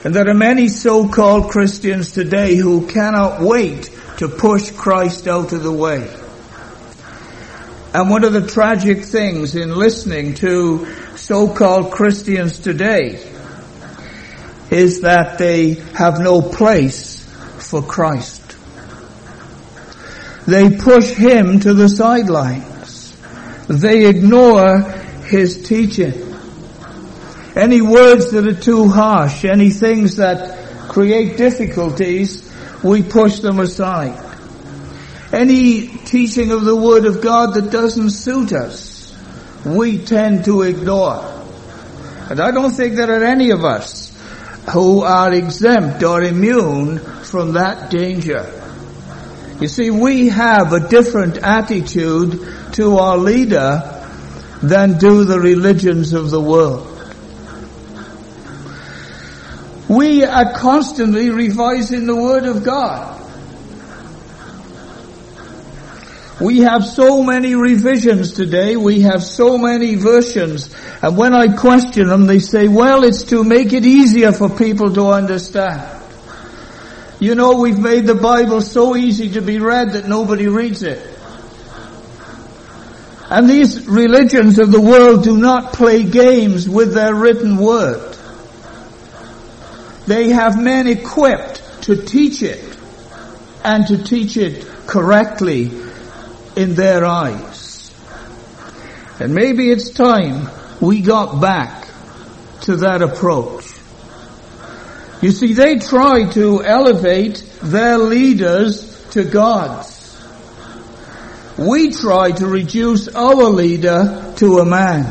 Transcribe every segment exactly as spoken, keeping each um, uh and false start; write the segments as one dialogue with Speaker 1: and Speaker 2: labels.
Speaker 1: And there are many so-called Christians today who cannot wait to push Christ out of the way. And one of the tragic things in listening to so-called Christians today is that they have no place for Christ. They push him to the sidelines. They ignore his teaching. Any words that are too harsh, any things that create difficulties, we push them aside. Any teaching of the Word of God that doesn't suit us, we tend to ignore. And I don't think there are any of us who are exempt or immune from that danger. You see, we have a different attitude to our leader than do the religions of the world. We are constantly revising the Word of God. We have so many revisions today, we have so many versions, and when I question them, they say, well, it's to make it easier for people to understand. You know, we've made the Bible so easy to be read that nobody reads it. And these religions of the world do not play games with their written Word. They have men equipped to teach it, and to teach it correctly in their eyes. And maybe it's time we got back to that approach. You see, they try to elevate their leaders to gods. We try to reduce our leader to a man.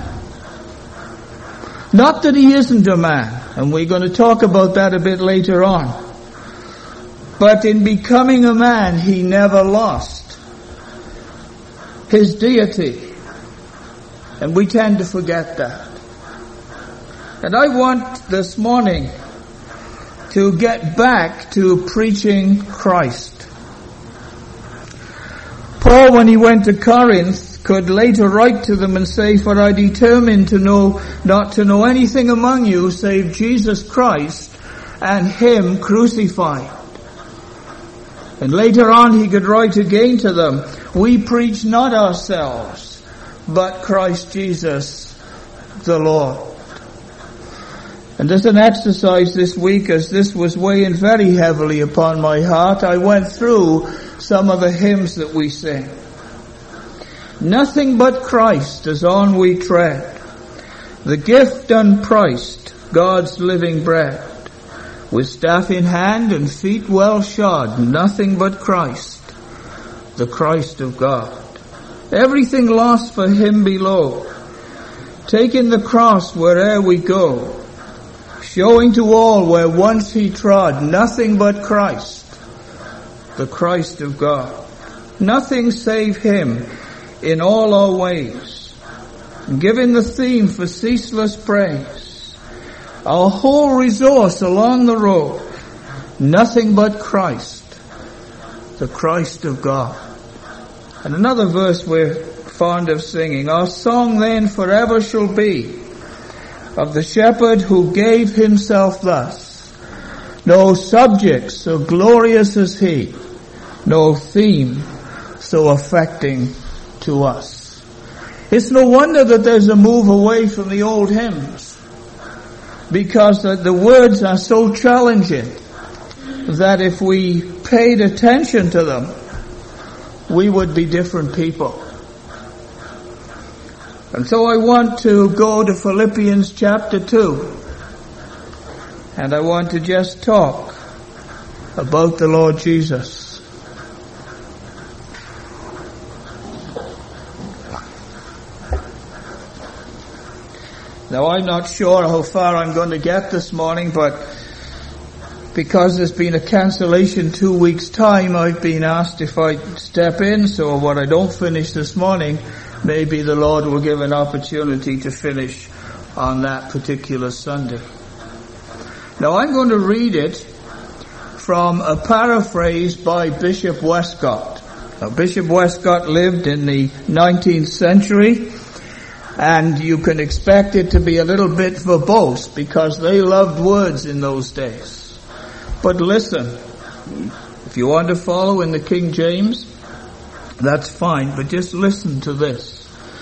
Speaker 1: Not that he isn't a man, and we're going to talk about that a bit later on. But in becoming a man, he never lost his deity. And we tend to forget that. And I want this morning to get back to preaching Christ. Paul, when he went to Corinth, could later write to them and say, for I determined to know, not to know anything among you save Jesus Christ and him crucified. And later on he could write again to them, we preach not ourselves, but Christ Jesus the Lord. And as an exercise this week, as this was weighing very heavily upon my heart, I went through some of the hymns that we sing. Nothing but Christ as on we tread, the gift unpriced, God's living bread. With staff in hand and feet well shod, nothing but Christ, the Christ of God. Everything lost for him below, taking the cross where'er we go, showing to all where once he trod, nothing but Christ, the Christ of God. Nothing save him in all our ways, giving the theme for ceaseless praise. Our whole resource along the road, nothing but Christ, the Christ of God. And another verse we're fond of singing, our song then forever shall be of the shepherd who gave himself thus. No subject so glorious as he, no theme so affecting to us. It's no wonder that there's a move away from the old hymns, because the, the words are so challenging that if we paid attention to them, we would be different people. And so I want to go to Philippians chapter two, and I want to just talk about the Lord Jesus. Now, I'm not sure how far I'm going to get this morning, but because there's been a cancellation two weeks' time, I've been asked if I step in, so what I don't finish this morning, maybe the Lord will give an opportunity to finish on that particular Sunday. Now, I'm going to read it from a paraphrase by Bishop Westcott. Now, Bishop Westcott lived in the nineteenth century, And you can expect it to be a little bit verbose because they loved words in those days. But listen, if you want to follow in the King James, that's fine, but just listen to this.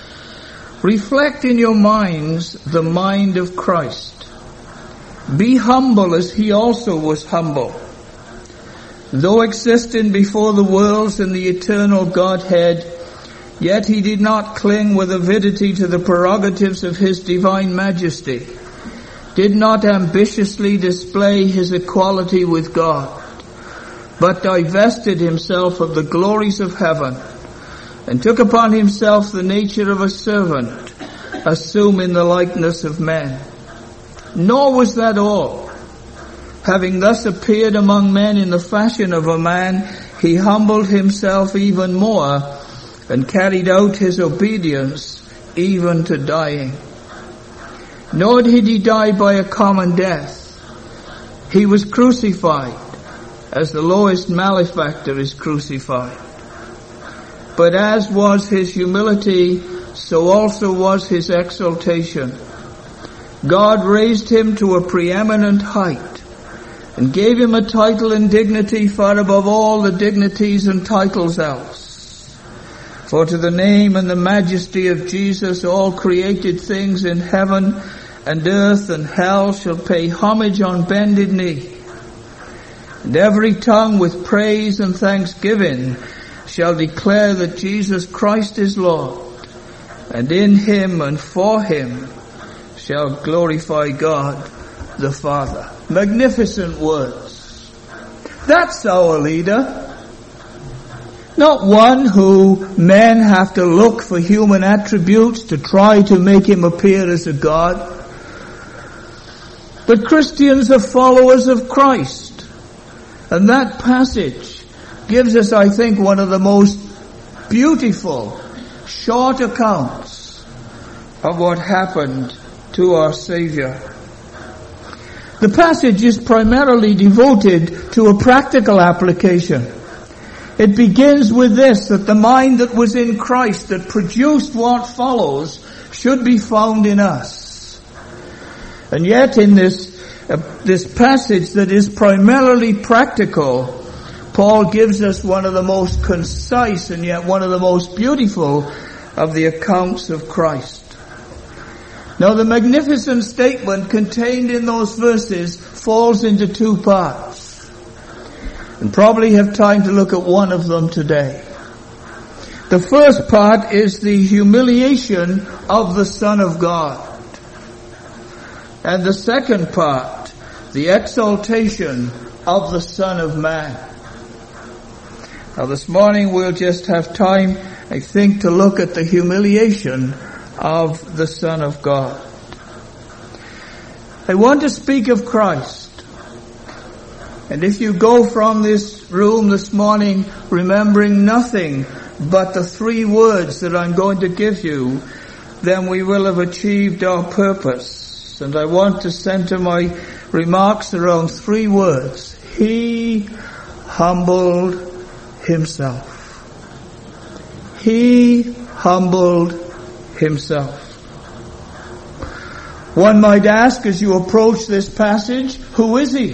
Speaker 1: Reflect in your minds the mind of Christ. Be humble as he also was humble. Though existing before the worlds in the eternal Godhead, yet he did not cling with avidity to the prerogatives of his divine majesty, did not ambitiously display his equality with God, but divested himself of the glories of heaven, and took upon himself the nature of a servant, assuming the likeness of men. Nor was that all. Having thus appeared among men in the fashion of a man, he humbled himself even more, and carried out his obedience even to dying. Nor did he die by a common death. He was crucified, as the lowest malefactor is crucified. But as was his humility, so also was his exaltation. God raised him to a preeminent height, and gave him a title and dignity far above all the dignities and titles else. For to the name and the majesty of Jesus all created things in heaven and earth and hell shall pay homage on bended knee. And every tongue with praise and thanksgiving shall declare that Jesus Christ is Lord, and in him and for him shall glorify God the Father. Magnificent words. That's our leader. Not one who men have to look for human attributes to try to make him appear as a God. But Christians are followers of Christ. And that passage gives us, I think, one of the most beautiful, short accounts of what happened to our Savior. The passage is primarily devoted to a practical application. It begins with this, that the mind that was in Christ that produced what follows should be found in us. And yet in this, uh, this passage that is primarily practical, Paul gives us one of the most concise and yet one of the most beautiful of the accounts of Christ. Now the magnificent statement contained in those verses falls into two parts. And probably have time to look at one of them today. The first part is the humiliation of the Son of God. And the second part, the exaltation of the Son of Man. Now this morning we'll just have time, I think, to look at the humiliation of the Son of God. I want to speak of Christ. And if you go from this room this morning remembering nothing but the three words that I'm going to give you, then we will have achieved our purpose. And I want to center my remarks around three words. He humbled himself. He humbled himself. One might ask as you approach this passage, who is he?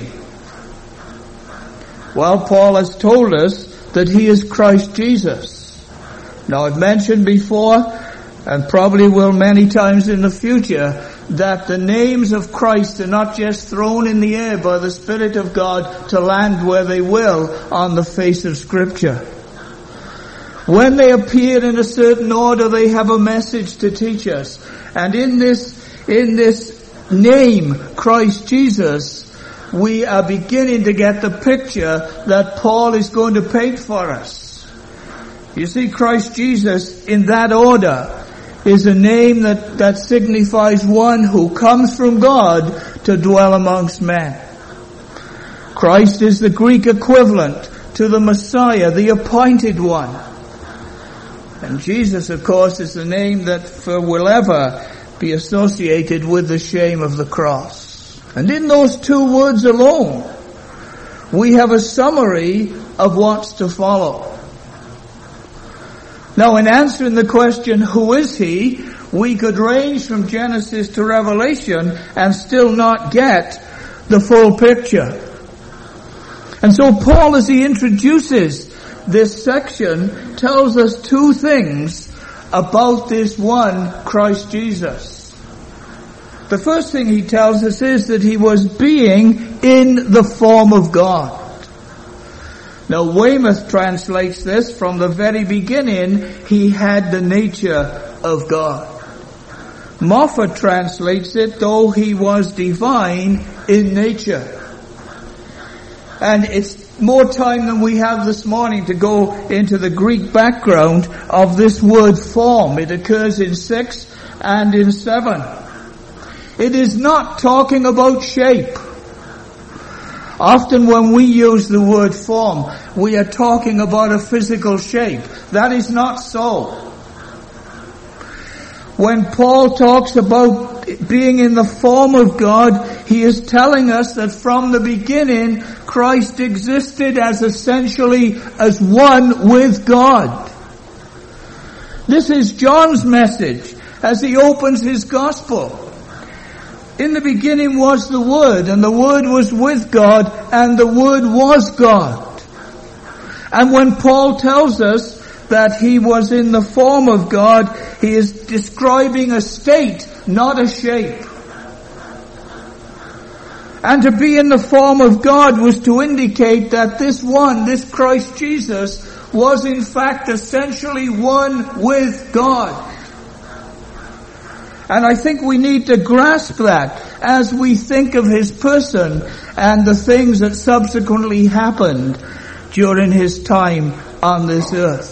Speaker 1: Well, Paul has told us that he is Christ Jesus. Now, I've mentioned before, and probably will many times in the future, that the names of Christ are not just thrown in the air by the Spirit of God to land where they will on the face of Scripture. When they appear in a certain order, they have a message to teach us. And in this, in this name, Christ Jesus, we are beginning to get the picture that Paul is going to paint for us. You see, Christ Jesus, in that order, is a name that, that signifies one who comes from God to dwell amongst men. Christ is the Greek equivalent to the Messiah, the appointed one. And Jesus, of course, is the name that will ever be associated with the shame of the cross. And in those two words alone, we have a summary of what's to follow. Now, in answering the question, who is he, we could range from Genesis to Revelation and still not get the full picture. And so Paul, as he introduces this section, tells us two things about this one Christ Jesus. The first thing he tells us is that he was being in the form of God. Now Weymouth translates this, from the very beginning he had the nature of God. Moffat translates it, though he was divine in nature. And it's more time than we have this morning to go into the Greek background of this word form. It occurs in six and in seven. It is not talking about shape. Often when we use the word form, we are talking about a physical shape. That is not so. When Paul talks about being in the form of God, he is telling us that from the beginning, Christ existed as essentially as one with God. This is John's message as he opens his gospel. In the beginning was the Word, and the Word was with God, and the Word was God. And when Paul tells us that he was in the form of God, he is describing a state, not a shape. And to be in the form of God was to indicate that this one, this Christ Jesus, was in fact essentially one with God. And I think we need to grasp that as we think of his person and the things that subsequently happened during his time on this earth.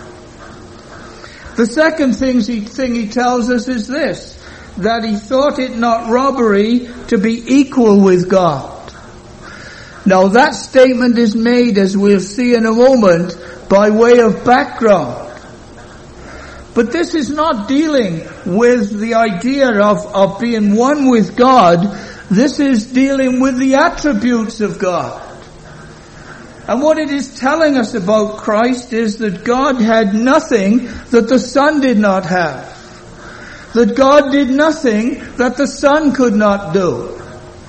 Speaker 1: The second thing he, thing he tells us is this, that he thought it not robbery to be equal with God. Now that statement is made, as we'll see in a moment, by way of background. But this is not dealing with the idea of, of being one with God. This is dealing with the attributes of God. And what it is telling us about Christ is that God had nothing that the Son did not have. That God did nothing that the Son could not do.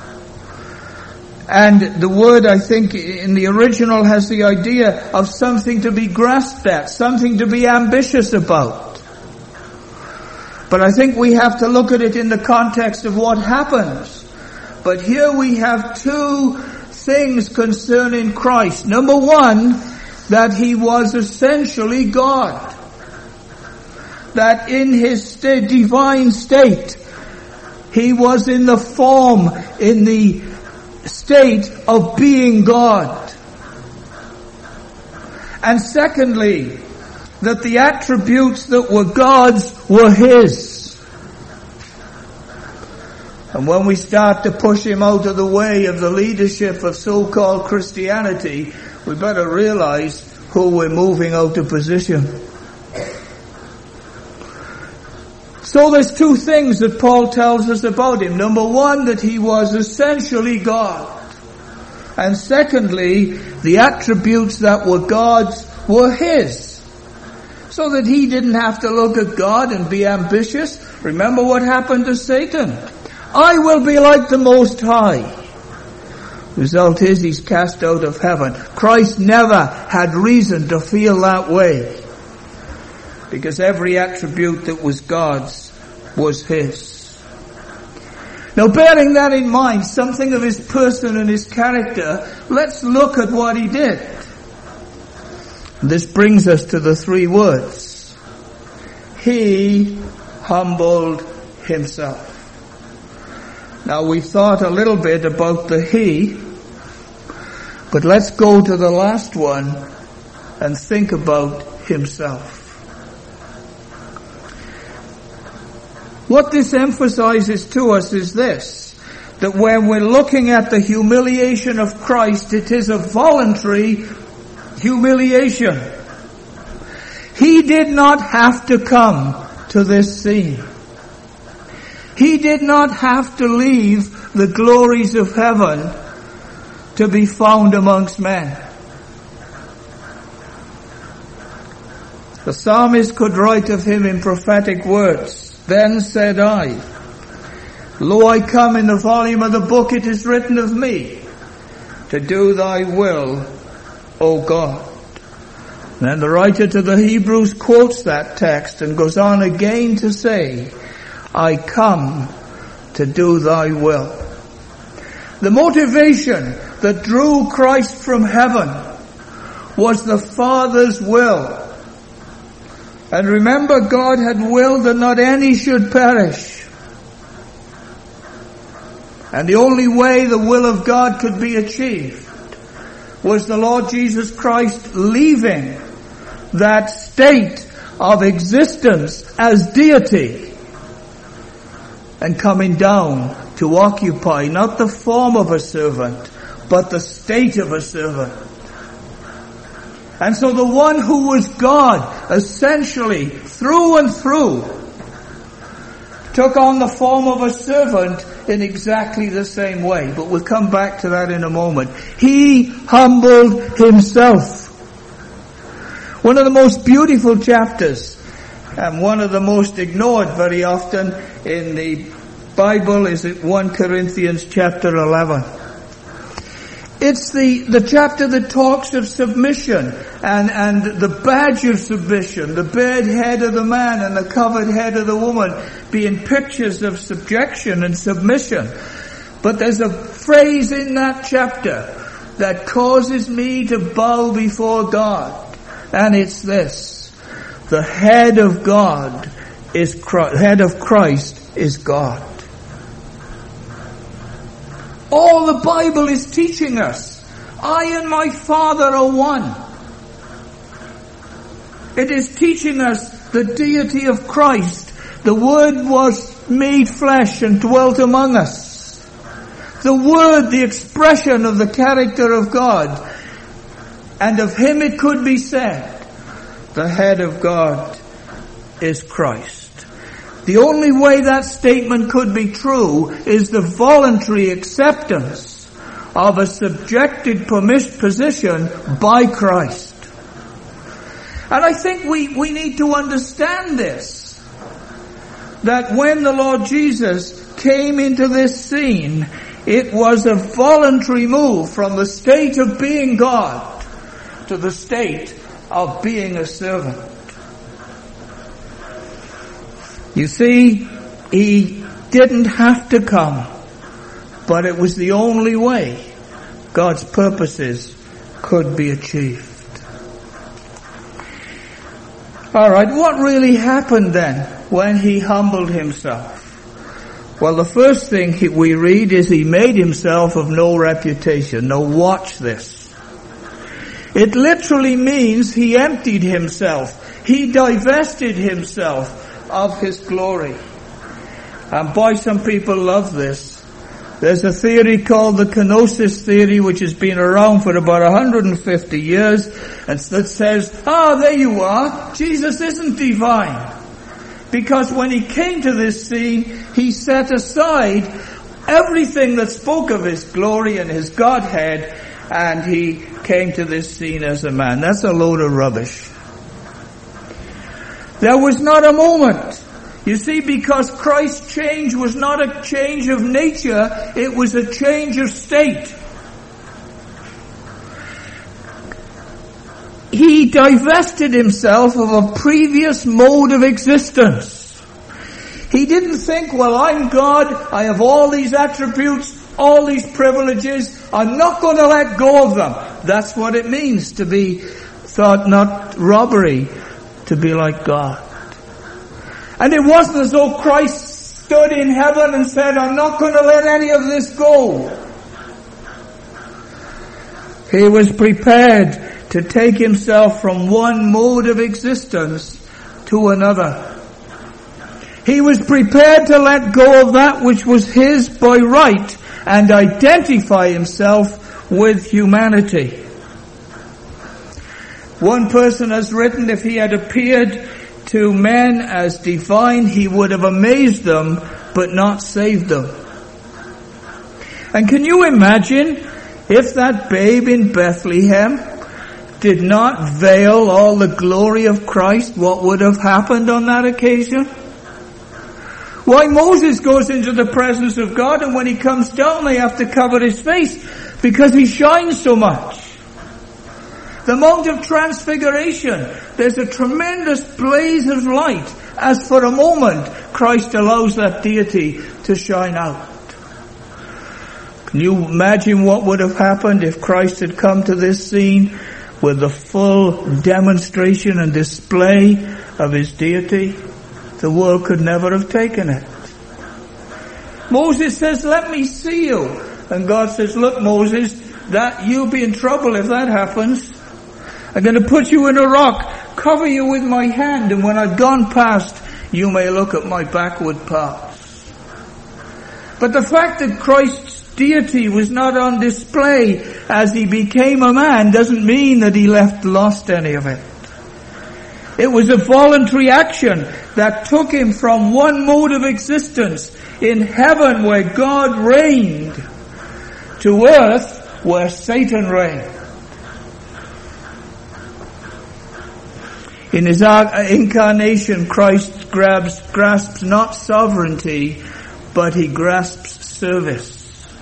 Speaker 1: And the word, I think, in the original has the idea of something to be grasped at, something to be ambitious about. But I think we have to look at it in the context of what happens. But here we have two things concerning Christ. Number one, that he was essentially God. That in his st- divine state, he was in the form, in the state of being God. And secondly, that the attributes that were God's were his. And when we start to push him out of the way of the leadership of so-called Christianity, we better realize who we're moving out of position. So there's two things that Paul tells us about him. Number one, that he was essentially God. And secondly, the attributes that were God's were his. So that he didn't have to look at God and be ambitious. Remember what happened to Satan. I will be like the Most High. Result is he's cast out of heaven. Christ never had reason to feel that way. Because every attribute that was God's was his. Now bearing that in mind, something of his person and his character, let's look at what he did. This brings us to the three words. He humbled himself. Now we've thought a little bit about the he, but let's go to the last one and think about himself. What this emphasizes to us is this, that when we're looking at the humiliation of Christ, it is a voluntary humiliation. He did not have to come to this scene. He did not have to leave the glories of heaven to be found amongst men. The psalmist could write of him in prophetic words Then said I, Lo, I come, in the volume of the book it is written of me, to do thy will, O God. Then the writer to the Hebrews quotes that text and goes on again to say, I come to do thy will. The motivation that drew Christ from heaven was the Father's will. And remember, God had willed that not any should perish. And the only way the will of God could be achieved was the Lord Jesus Christ leaving that state of existence as deity and coming down to occupy not the form of a servant, but the state of a servant. And so the one who was God, essentially, through and through, took on the form of a servant in exactly the same way. But we'll come back to that in a moment. He humbled himself. One of the most beautiful chapters, and one of the most ignored very often in the Bible, is at First Corinthians chapter eleven. It's the, the chapter that talks of submission and, and the badge of submission, the bared head of the man and the covered head of the woman being pictures of subjection and submission. But there's a phrase in that chapter that causes me to bow before God. And it's this: the head of God is Christ, head of Christ is God. All the Bible is teaching us, I and my Father are one. It is teaching us the deity of Christ. The Word was made flesh and dwelt among us. The Word, the expression of the character of God. And of Him it could be said, the head of God is Christ. The only way that statement could be true is the voluntary acceptance of a subjected position by Christ. And I think we, we need to understand this, that when the Lord Jesus came into this scene, it was a voluntary move from the state of being God to the state of being a servant. You see, He didn't have to come, but it was the only way God's purposes could be achieved. Alright, what really happened then when He humbled Himself? Well, the first thing we read is He made Himself of no reputation. Now watch this. It literally means He emptied Himself. He divested Himself of His glory. And boy, some people love this. There's a theory called the kenosis theory, which has been around for about one hundred fifty years, and that says, ah, there you are, Jesus isn't divine. Because when He came to this scene, He set aside everything that spoke of His glory and His Godhead, and He came to this scene as a man. That's a load of rubbish. There was not a moment. You see, because Christ's change was not a change of nature, it was a change of state. He divested Himself of a previous mode of existence. He didn't think, well, I'm God, I have all these attributes, all these privileges, I'm not going to let go of them. That's what it means to be thought not robbery, to be like God. And it wasn't as though Christ stood in heaven and said, I'm not going to let any of this go. He was prepared to take Himself from one mode of existence to another. He was prepared to let go of that which was His by right and identify Himself with humanity. One person has written, if He had appeared to men as divine, He would have amazed them, but not saved them. And can you imagine if that babe in Bethlehem did not veil all the glory of Christ, what would have happened on that occasion? Why Moses goes into the presence of God, and when he comes down they have to cover his face because he shines so much. The Mount of Transfiguration, there's a tremendous blaze of light as for a moment Christ allows that deity to shine out. Can you imagine what would have happened if Christ had come to this scene with the full demonstration and display of his deity? The world could never have taken it. Moses says, let me see you. And God says, look, Moses, that you'll be in trouble if that happens. I'm going to put you in a rock, cover you with my hand, and when I've gone past, you may look at my backward paths. But the fact that Christ's deity was not on display as he became a man doesn't mean that he left lost any of it. It was a voluntary action that took him from one mode of existence in heaven where God reigned to earth where Satan reigned. In his incarnation, Christ grabs, grasps not sovereignty, but he grasps service.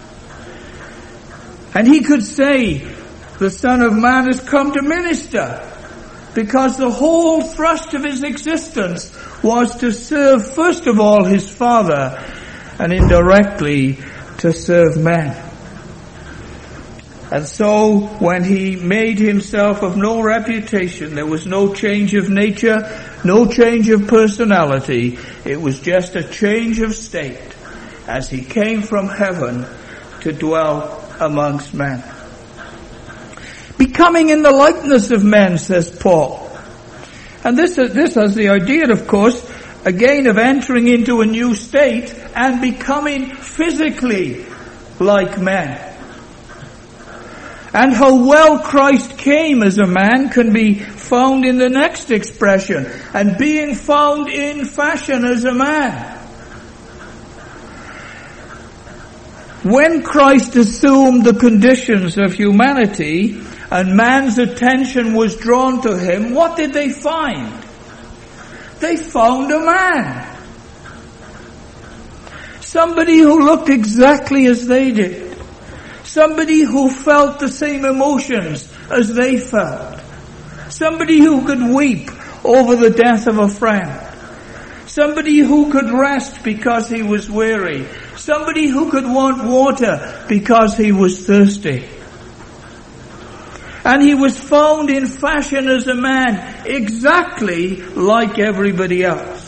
Speaker 1: And he could say, the Son of Man has come to minister, because the whole thrust of his existence was to serve, first of all, his Father, and indirectly to serve men. And so, when he made himself of no reputation, there was no change of nature, no change of personality. It was just a change of state as he came from heaven to dwell amongst men. Becoming in the likeness of men, says Paul. And this, this has the idea, of course, again of entering into a new state and becoming physically like men. And how well Christ came as a man can be found in the next expression, and being found in fashion as a man. When Christ assumed the conditions of humanity and man's attention was drawn to him, what did they find? They found a man. Somebody who looked exactly as they did. Somebody who felt the same emotions as they felt. Somebody who could weep over the death of a friend. Somebody who could rest because he was weary. Somebody who could want water because he was thirsty. And he was found in fashion as a man, exactly like everybody else.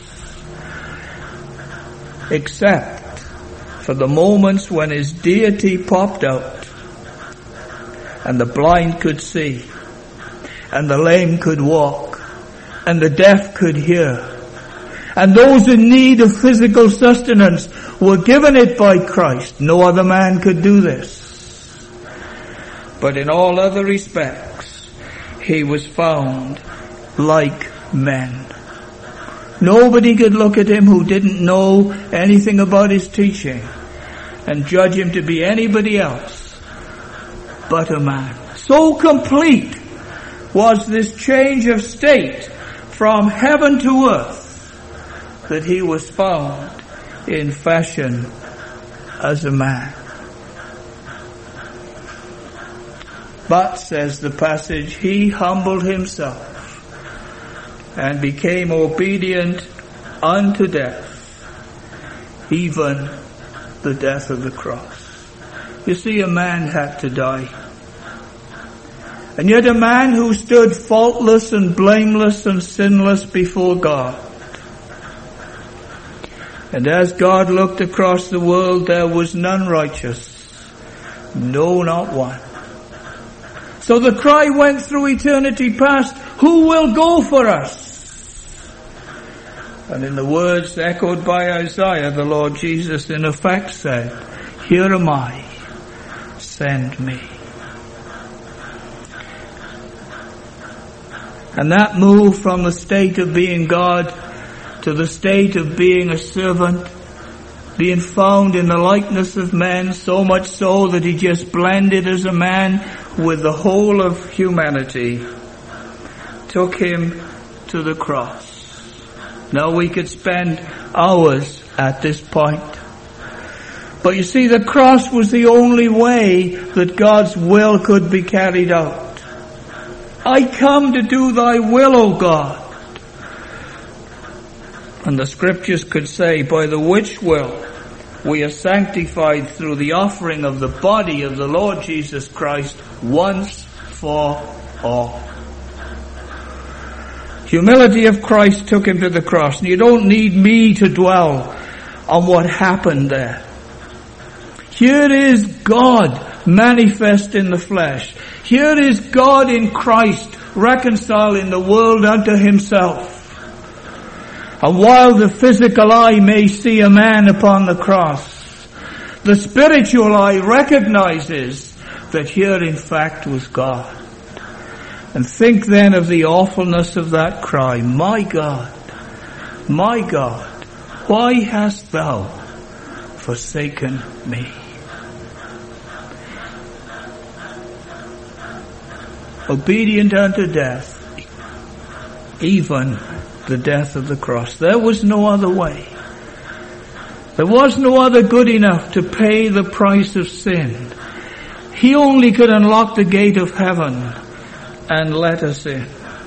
Speaker 1: Except for the moments when his deity popped out, and the blind could see, and the lame could walk, and the deaf could hear, and those in need of physical sustenance were given it by Christ. No other man could do this. But in all other respects, he was found like men. Nobody could look at him who didn't know anything about his teaching and judge him to be anybody else but a man. So complete was this change of state from heaven to earth that he was found in fashion as a man. But, says the passage, he humbled himself and became obedient unto death, even the death of the cross. You see, a man had to die. And yet a man who stood faultless and blameless and sinless before God. And as God looked across the world, there was none righteous, no, not one. So the cry went through eternity past, who will go for us? And in the words echoed by Isaiah, the Lord Jesus in effect said, here am I, send me. And that move from the state of being God to the state of being a servant, being found in the likeness of men, so much so that he just blended as a man with the whole of humanity, took him to the cross. Now we could spend hours at this point. But you see, the cross was the only way that God's will could be carried out. I come to do thy will, O God. And the scriptures could say, by the which will we are sanctified through the offering of the body of the Lord Jesus Christ once for all. Humility of Christ took him to the cross. And you don't need me to dwell on what happened there. Here is God manifest in the flesh. Here is God in Christ reconciling the world unto himself. And while the physical eye may see a man upon the cross, the spiritual eye recognizes that here in fact was God. And think then of the awfulness of that cry, my God, my God, why hast thou forsaken me? Obedient unto death, even the death of the cross. There was no other way. There was no other good enough to pay the price of sin. He only could unlock the gate of heaven and let us in.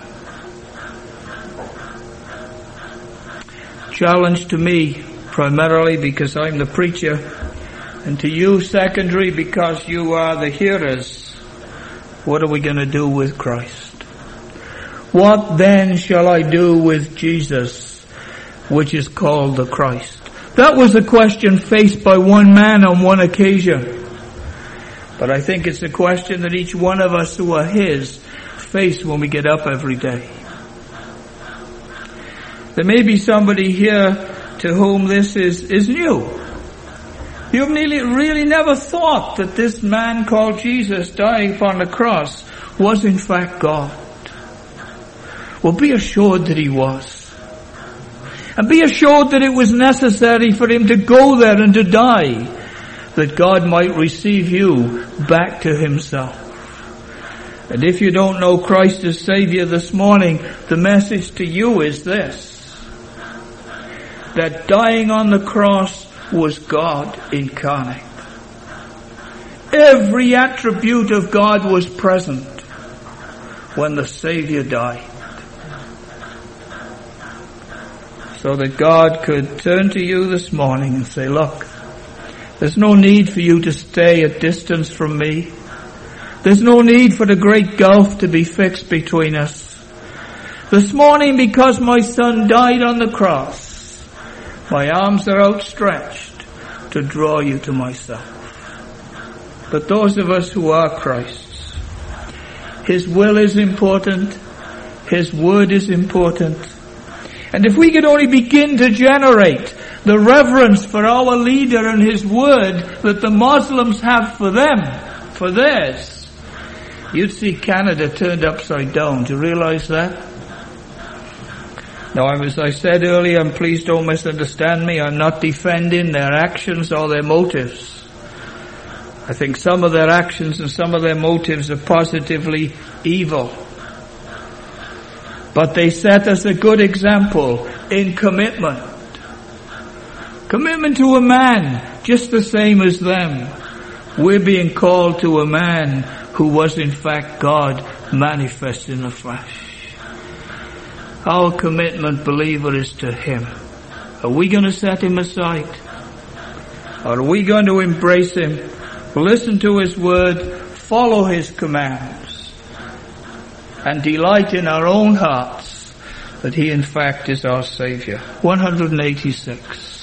Speaker 1: Challenge to me, primarily because I'm the preacher, and to you secondary because you are the hearers. What are we going to do with Christ? What then shall I do with Jesus, which is called the Christ? That was a question faced by one man on one occasion. But I think it's a question that each one of us who are his face when we get up every day. There may be somebody here to whom this is, is new. You've really, really never thought that this man called Jesus dying upon the cross was in fact God. Well, be assured that he was. And be assured that it was necessary for him to go there and to die, that God might receive you back to himself. And if you don't know Christ as Savior this morning, the message to you is this: that dying on the cross was God incarnate. Every attribute of God was present when the Savior died. So that God could turn to you this morning and say, look, there's no need for you to stay a distance from me. There's no need for the great gulf to be fixed between us. This morning, because my son died on the cross, my arms are outstretched to draw you to myself. But those of us who are Christ's, his will is important, his word is important. And if we could only begin to generate the reverence for our leader and his word that the Muslims have for them, for theirs, you'd see Canada turned upside down. Do you realize that? Now, as I said earlier, and please don't misunderstand me, I'm not defending their actions or their motives. I think some of their actions and some of their motives are positively evil. But they set us a good example in commitment. Commitment to a man, just the same as them. We're being called to a man who was in fact God manifest in the flesh. Our commitment, believer, is to him. Are we going to set him aside? Or are we going to embrace him, listen to his word, follow his commands, and delight in our own hearts that he in fact is our Savior? one eighty-six.